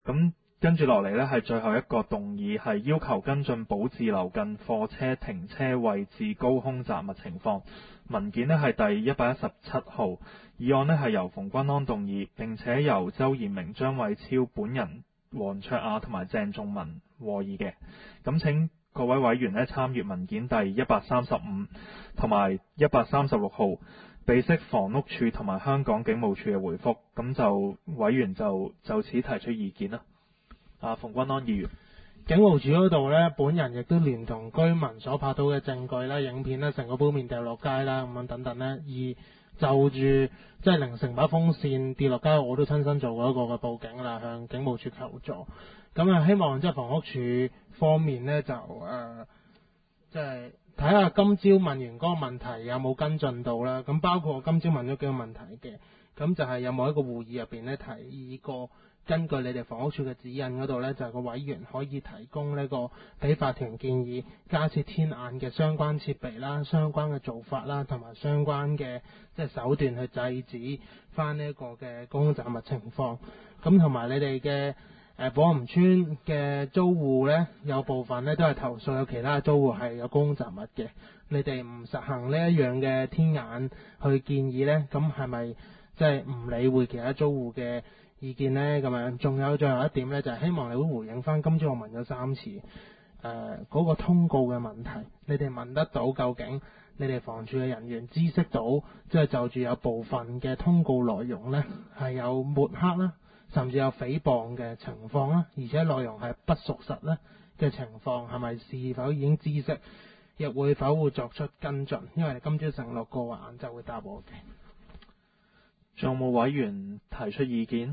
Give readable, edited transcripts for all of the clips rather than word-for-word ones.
咁跟住落嚟呢，係最後一個動議，係要求跟進寶智樓近貨車停車位置高空雜物情況。文件呢係第117號，議案呢係由馮君安動議，並且由周延明、張偉超本人、黃卓雅同埋鄭仲文和議嘅。咁請各位委員呢參閱文件第135同埋136號，備悉房屋署同埋香港警務處嘅回覆。咁就委員就此提出意見啦。馮君安議員， 警務處嗰度呢，本人亦都連同居民所拍到嘅證據啦、影片啦、成個杯麵掉落街啦，咁樣等等呢。而就住即係凌晨把風扇跌落街，我都親身做過一個嘅報警啦，向警務處求助。咁希望即係房屋署方面呢，就即係睇下今朝問完嗰個問題有冇跟進到啦。咁包括我今朝問咗幾個問題嘅，咁就係有冇一個會議入邊呢，提議過。根據你哋房屋署嘅指引嗰度呢，就係個委員可以提供呢個俾法團建議加設天眼嘅相關設備啦、相關嘅做法啦，同埋相關嘅即係手段去制止翻呢個嘅高空雜物情況。咁同埋你哋嘅寶林村嘅租戶呢，有部分呢都係投訴有其他租戶係有高空雜物嘅，你哋唔實行呢一樣嘅天眼去建議呢，咁係咪即係唔理會其他租戶嘅意見呢？咁樣，仲有最後一點呢，就係希望你會回應翻今朝我問咗3次嗰個通告嘅問題，你哋問得到究竟你哋房署嘅人員知悉到，即係就住有部分嘅通告內容呢係有抹黑啦，甚至有誹謗嘅情況啦，而且內容係不屬實呢嘅情況，係咪是否已經知悉，亦會否會作出跟進？因為你今朝承諾過話晏晝會答我嘅。 仲有冇委員提出意見？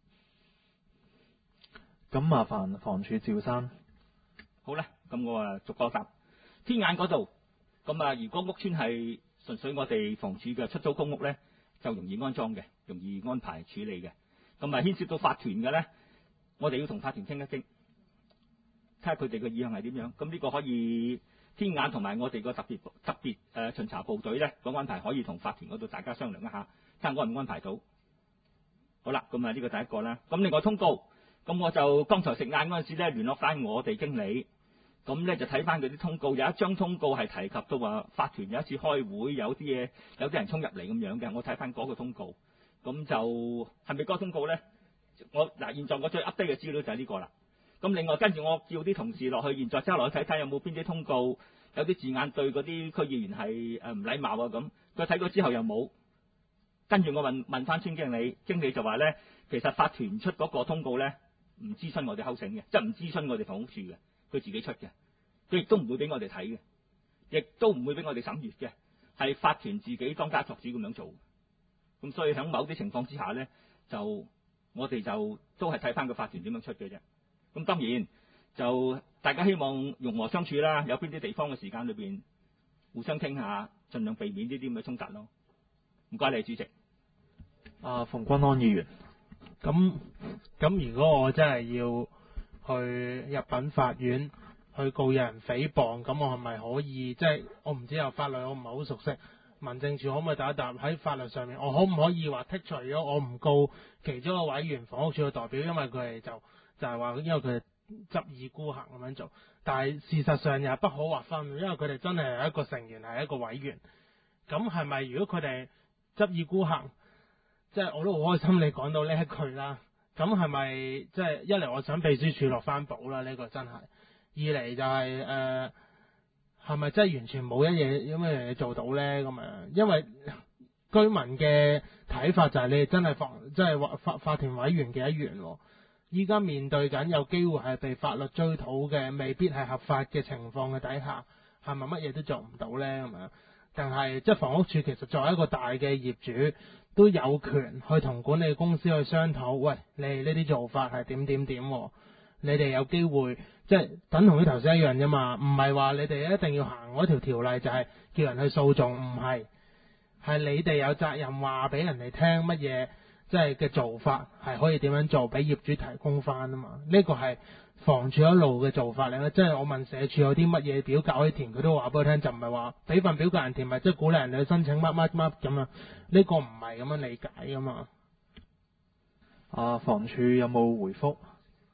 咁麻煩房署趙生。 好啦，咁我逐個答。天眼嗰度，咁如果屋邨係純粹我哋房署嘅出租公屋呢，就容易安裝嘅，容易安排處理嘅。咁牽涉到法團嘅呢，我哋要同法團傾一傾，睇下佢哋嘅意向係點樣。咁呢個可以天眼同埋我哋個特別巡查部隊呢，個安排可以同法團嗰度大家商量一下，睇下安唔安排到。好啦，咁呢個第一個啦。咁另外通告。咁我就剛才食晏嗰陣時咧，聯絡翻我哋經理，咁咧就睇翻佢啲通告，有一張通告係提及到話法團有一次開會，有啲人衝入嚟咁樣嘅，我睇翻嗰個通告，咁就係咪嗰個通告咧？現在我最 update 嘅資料就係呢個啦。咁另外跟住我叫啲同事落去，現在即刻落去睇睇有冇邊啲通告，有啲字眼對嗰啲區議員係唔禮貌啊咁，佢睇過之後又冇，跟住我問翻村經理，經理就話咧，其實法團出嗰個通告咧。唔諮詢我哋housing嘅，即係唔諮詢我哋房屋署嘅，佢自己出嘅，佢亦都唔會俾我哋睇嘅，亦都唔會俾我哋審閱嘅，係法團自己當家作主咁樣做。咁所以喺某啲情況之下呢，我哋就都係睇翻個法團點樣出嘅啫。咁當然就大家希望融和相處啦，有邊啲地方嘅時間裏邊互相傾下，盡量避免呢啲咁嘅衝突咯。唔該你主席。 馮君安議員。 咁如果我真係要去入稟法院去告有人誹謗，咁我係咪可以即係我唔知有法律，我唔係好熟悉，民政處可唔可以答一答喺法律上面，我可唔可以話剔除咗我唔告其中一個委員房屋處嘅代表，因為佢哋就係話因為佢哋執意孤行咁樣做，但係事實上又係不可劃分，因為佢哋真係一個成員係一個委員，咁係咪如果佢哋執意孤行？即係我都好開心你講到呢一句啦，咁係咪即係一嚟我想秘書處落翻寶啦，呢個真係，二嚟就係係咪真係完全冇一咩嘢做到呢？咁樣，因為居民嘅睇法就係你哋真係法團委員嘅一員，依家面對緊有機會係被法律追討嘅，未必係合法嘅情況嘅底下，係咪乜嘢都做唔到呢？咁樣，但係即係房屋處其實作為一個大嘅業主，都有權去同管理公司去商討，喂，你呢啲做法係點，你哋有機會即係等同於頭先一樣啫嘛，唔係話你哋一定要行嗰條條例就係叫人去訴訟，唔係，係你哋有責任話俾人哋聽乜嘢，即係嘅做法係可以點樣做，俾業主提供翻啊嘛，呢個係房署一路嘅做法嚟咧，即係我問社署有啲乜嘢表格可以填，佢都話俾我聽，就唔係話俾份表格人填，咪即係鼓勵人哋去申請乜咁啊？呢個唔係咁樣理解噶嘛。 房署有冇回覆？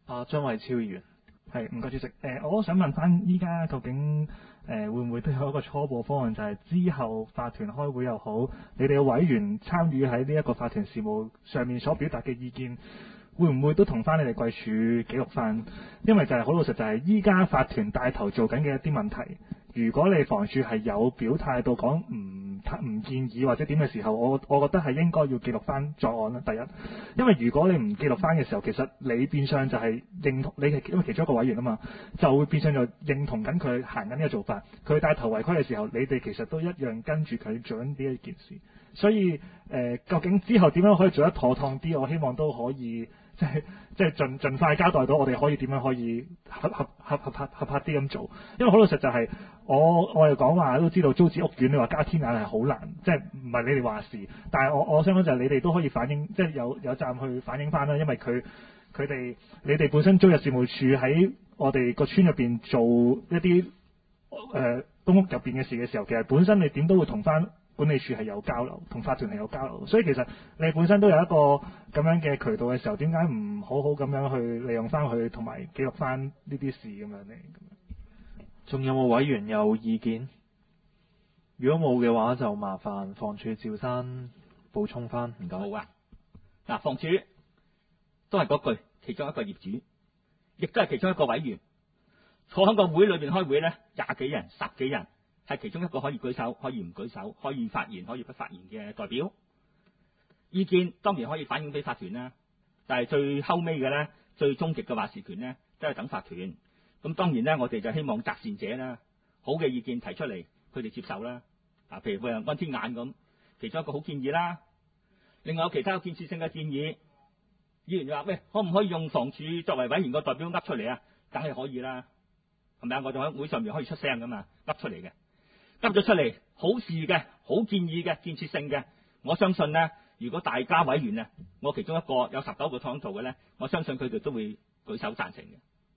張偉超議員。 係，唔該主席。我都想問翻，依家究竟會唔會都有一個初步方案，就係之後法團開會又好，你哋嘅委員參與喺呢一個法團事務上面所表達嘅意見，會唔會都同翻你哋貴處記錄翻？因為就係好老實，就係依家法團帶頭做緊嘅一啲問題，如果你房署係有表態到講唔建議或者點嘅時候，我覺得係應該要記錄翻作案啦。第一，因為如果你唔記錄翻嘅時候，其實你變相就係認同你係因為其中一個委員啊嘛，就會變相就認同緊佢行緊呢個做法。佢帶頭違規嘅時候，你哋其實都一樣跟住佢做緊呢一件事。所以究竟之後點樣可以做得妥當啲？我希望都可以即係盡快交代到我哋可以點樣可以合拍啲咁做。因為好老實就係我哋講話都知道租置屋苑你話加天眼係好難，即係唔係你哋話事。但係我想講就係你哋都可以反映，即係有責任去反映翻啦。因為你哋本身租約事務處喺我哋個村入邊做一啲公屋入邊嘅事嘅時候，其實本身你點都會同翻管理處係有交流，同法團係有交流，所以其實你本身都有一個咁樣嘅渠道嘅時候，點解唔好好咁樣去利用翻佢，同埋記錄翻呢啲事咁樣呢？ 仲有冇委員有意見？如果冇嘅話，就麻煩房署趙生補充翻，唔該。 好啊，嗱，房署都係嗰句，其中一個業主，亦都係其中一個委員，坐喺個會裏邊開會呢，20幾人、10幾人。係其中一個可以舉手，可以唔舉手，可以發言，可以不發言嘅代表。意見當然可以反映俾法團啦，但係最後尾嘅呢，最終極嘅話事權呢，都係等法團。咁當然呢，我哋就希望擇善者啦，好嘅意見提出嚟，佢哋接受啦。譬如安天眼咁，其中一個好建議啦。另外有其他有建設性嘅建議，議員就話：喂，可唔可以用房署作為委員個代表噏出嚟啊？梗係可以啦，係咪啊？我哋喺會上面可以出聲噶嘛，噏出嚟嘅。噏咗出嚟，好事嘅，好建議嘅，建設性嘅，我相信呢，如果大家委員啊，我其中一個有19個廠做嘅呢，我相信佢哋都會舉手贊成嘅。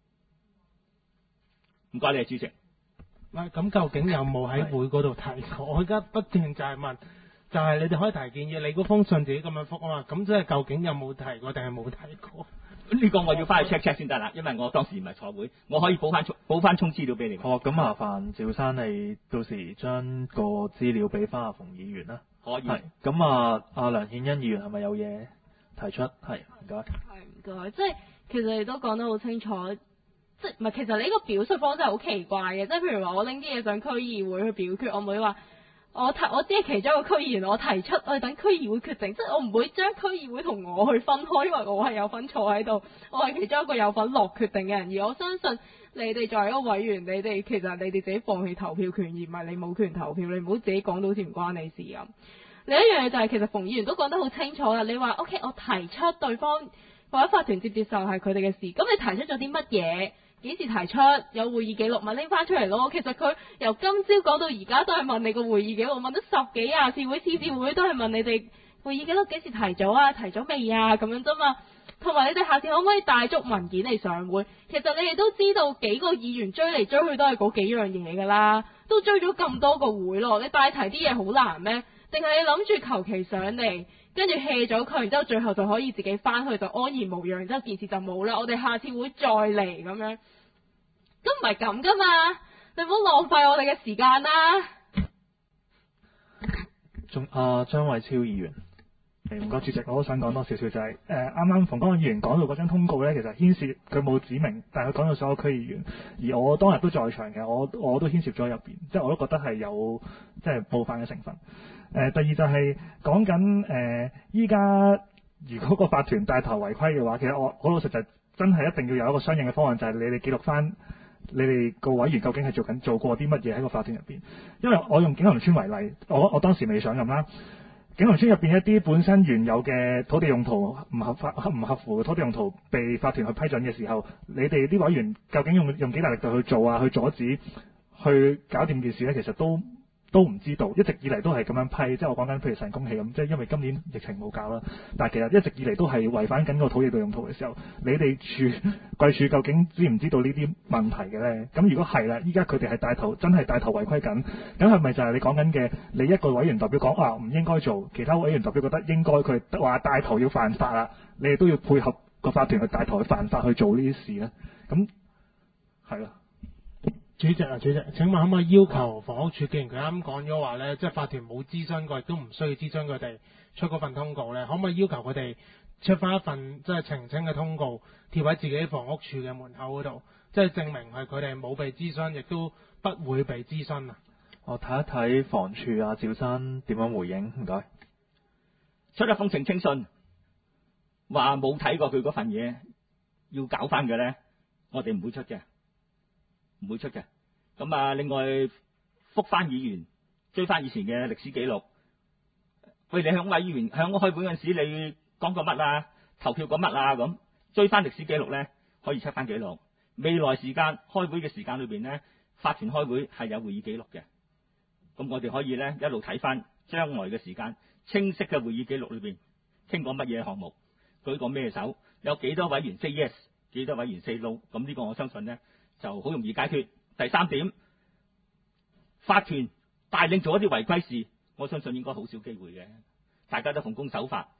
唔該你，主席。 喂，咁究竟有冇喺會嗰度提過？我而家不斷就係問，就係你哋可以提建議，你嗰封信自己咁樣覆啊嘛，咁即係究竟有冇提過定係冇提過？ 呢個我要翻去 check 先得啦，因為我當時唔係坐會，我可以補翻充資料俾你。 好，咁麻煩趙生你到時將個資料俾翻阿馮議員啦。 可以。 係，咁阿梁顯恩議員係咪有嘢提出？係，唔該。 係唔該，即係其實你都講得好清楚，即係唔係？其實你呢個表述方真係好奇怪嘅，即係譬如話我拎啲嘢上區議會去表決，我唔會話。我只係其中一個區議員，我提出我等區議會決定，即係我唔會將區議會同我去分開，因為我係有份坐喺度，我係其中一個有份落決定嘅人。而我相信你哋作為一個委員，其實你哋自己放棄投票權，而唔係你冇權投票。你唔好自己講到好似唔關你事咁。另一樣嘢就係其實馮議員都講得好清楚啦。你話 OK， 我提出對方或者法團接受係佢哋嘅事，咁你提出咗啲乜嘢？幾時提出？有會議記錄咪拎翻出嚟咯。其實佢由今朝講到而家都係問你個會議記錄，問咗10幾廿次會，次次會都係問你哋會議記錄幾時提咗啊？提咗未啊？咁樣啫嘛。同埋你哋下次可唔可以帶足文件嚟上會？其實你哋都知道幾個議員追嚟追去都係嗰幾樣嘢㗎啦，都追咗咁多個會咯。你帶提啲嘢好難咩？定係你諗住求其上嚟，跟住 hea 咗佢，然之後最後就可以自己翻去就安然無恙，然之後件事就冇啦。我哋下次會再嚟咁樣，都唔係咁噶嘛。你唔好浪費我哋嘅時間啦。 張偉超議員。 唔該，主席，我都想講多少少就係啱啱馮剛議員講到嗰張通告呢，其實牽涉佢冇指明，但係佢講到所有區議員，而我當日都在場嘅，我都牽涉咗入邊，即係我都覺得係有即係冒犯嘅成分。第二就係講緊依家如果個法團帶頭違規嘅話，其實我好老實就真係一定要有一個相應嘅方案，就係你哋記錄翻你哋個委員究竟係做過啲乜嘢喺個法團入邊。因為我用景隆村為例，我當時未上任啦。景隆村入邊一啲本身原有嘅土地用途唔合乎土地用途被法團去批准嘅時候，你哋啲委員究竟用幾大力度去做啊，去阻止，去搞掂件事呢？其實都唔知道，一直以嚟都係咁樣批，即係我講緊譬如神功戲咁，即係因為今年疫情冇搞啦，但係其實一直以嚟都係違反緊個土地用途嘅時候，你哋貴署究竟知唔知道呢啲問題嘅呢？咁如果係啦，依家佢哋係真係帶頭違規緊，咁係咪就係你講緊嘅你一個委員代表講唔應該做，其他委員代表覺得應該，佢話帶頭要犯法啦，你哋都要配合個法團去帶頭去犯法去做呢啲事咧？咁係啦。 主席，請問可唔可以要求房屋署，既然佢啱講咗話呢，即係法團冇諮詢過，亦都唔需要諮詢佢哋出嗰份通告呢，可唔可以要求佢哋出翻一份即係澄清嘅通告，貼喺自己房屋署嘅門口嗰度，即係證明係佢哋冇被諮詢，亦都不會被諮詢啊？我睇一睇房署啊，趙生點樣回應？唔該。 出一封澄清信，話冇睇過佢嗰份嘢，要搞翻嘅呢，我哋唔會出嘅，唔會出嘅。咁啊，另外覆翻議員，追翻以前嘅歷史記錄。喂，你響委員響開會嗰陣時，你講過乜啊？投票過乜啊？咁追翻歷史記錄呢，可以出翻記錄。未來時間開會嘅時間裏邊呢，法團開會係有會議記錄嘅。咁我哋可以呢，一路睇翻將來嘅時間，清晰嘅會議記錄裏邊傾過乜嘢項目，舉過咩手，有幾多委員 say yes， 幾多委員 say no。咁呢個我相信呢，就好容易解決。第三點，法團帶領做一啲違規事，我相信應該好少機會嘅，大家都奉公守法，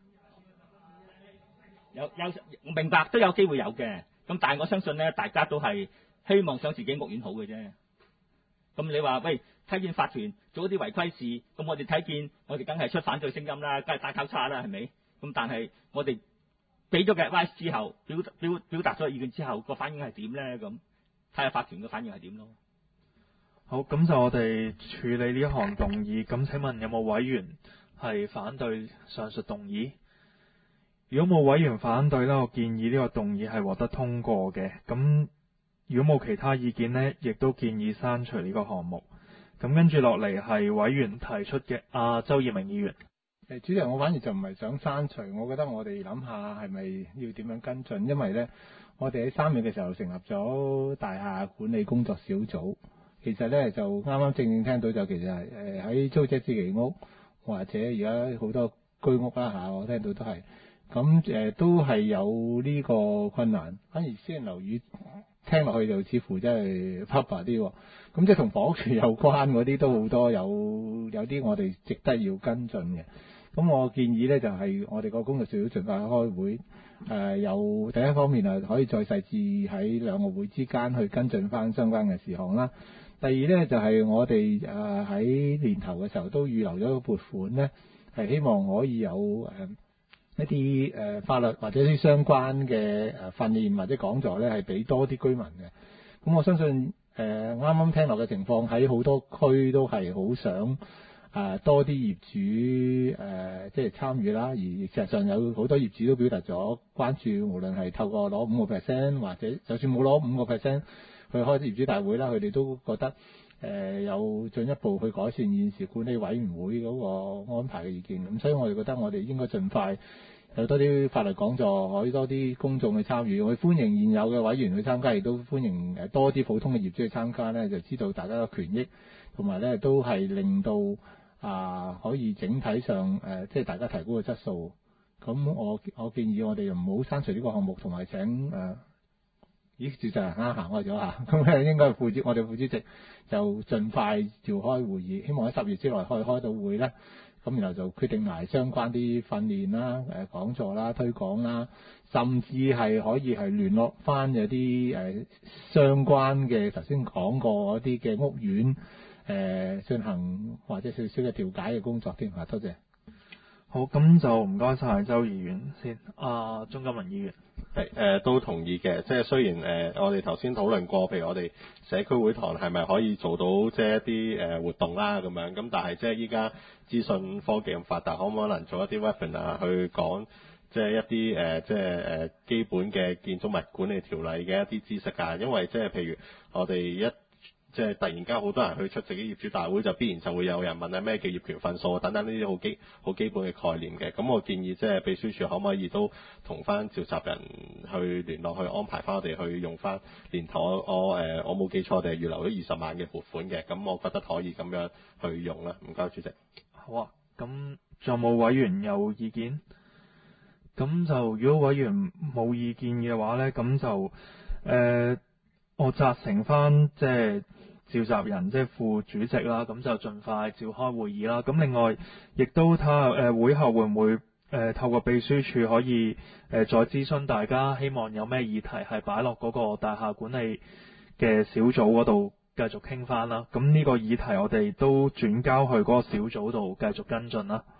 有明白都有機會有嘅。咁但係我相信呢，大家都係希望想自己屋苑好嘅啫。咁你話喂，睇見法團做一啲違規事，咁我哋睇見我哋梗係出反對聲音啦，梗係大交叉啦，係咪？咁但係我哋俾咗嘅 advice 之後，表達咗意見之後，個反應係點咧？咁睇下法團嘅反應係點咯。 好，咁就我哋處理呢一項動議。咁請問有冇委員係反對上述動議？如果冇委員反對呢，我建議呢個動議係獲得通過嘅。咁如果冇其他意見呢，亦都建議刪除呢個項目。咁跟住落嚟係委員提出嘅，周業明議員。 主席，我反而就唔係想刪除，我覺得我哋諗下係咪要點樣跟進，因為呢，我哋喺3月嘅時候成立咗大廈管理工作小組，其實呢，就啱啱正聽到就其實係喺租者置其屋或者而家好多居屋啦嚇，我聽到都係咁都係有呢個困難，反而私人樓宇聽落去就似乎真係 pop 啲喎，咁即係同房屋署有關嗰啲都好多，有啲我哋值得要跟進嘅。咁我建議呢，就係我哋個工作小組盡快開會，有第一方面啊可以再細緻喺兩個會之間去跟進翻相關嘅事項啦。第二呢，就係我哋喺年頭嘅時候都預留咗個撥款呢，係希望可以有一啲法律或者啲相關嘅訓練或者講座呢，係俾多啲居民嘅。咁我相信啱啱聽落嘅情況喺好多區都係好想多啲業主即係參與啦，而事實上有好多業主都表達咗關注，無論係透過攞5%或者就算冇攞5%去開業主大會啦，佢哋都覺得有進一步去改善現時管理委員會嗰個安排嘅意見。咁所以我哋覺得我哋應該盡快有多啲法律講座，可以多啲公眾去參與。我哋歡迎現有嘅委員去參加，亦都歡迎多啲普通嘅業主去參加呢，就知道大家嘅權益，同埋呢都係令到可以整體上即係大家提高個質素。咁我建議我哋唔好刪除呢個項目，同埋請主席行開咗嚇，咁應該係我哋副主席就盡快召開會議，希望喺10月之內可以開到會咧。咁然後就決定埋相關啲訓練啦、講座啦、推廣啦，甚至係可以係聯絡翻有啲相關嘅頭先講過嗰啲嘅屋苑進行或者少少嘅調解嘅工作添嚇。多謝。 好，咁就唔該晒周議員先。鍾金文議員。 都同意嘅，即係雖然我哋頭先討論過，譬如我哋社區會堂係咪可以做到即係一啲活動啦咁樣，咁但係即係依家資訊科技咁發達，可唔可能做一啲 webinar 去講即係一啲即係基本嘅建築物管理條例嘅一啲知識啊？因為即係譬如我哋即係突然間好多人去出席啲業主大會，就必然就會有人問咩叫業權份數等等呢啲好基本嘅概念嘅。咁我建議即係秘書處可唔可以都同翻召集人去聯絡，去安排翻我哋去用翻年頭我冇記錯，我哋係預留咗20萬嘅撥款嘅。咁我覺得可以咁樣去用啦。唔該，主席。 好啊，咁仲有冇委員有意見？咁就如果委員冇意見嘅話呢，咁就我責成翻即係召集人即係副主席啦，咁就盡快召開會議啦。咁另外亦都睇下會後會唔會透過秘書處可以再諮詢大家，希望有咩議題係擺落嗰個大廈管理嘅小組嗰度繼續傾翻啦。咁呢個議題我哋都轉交去嗰個小組度繼續跟進啦。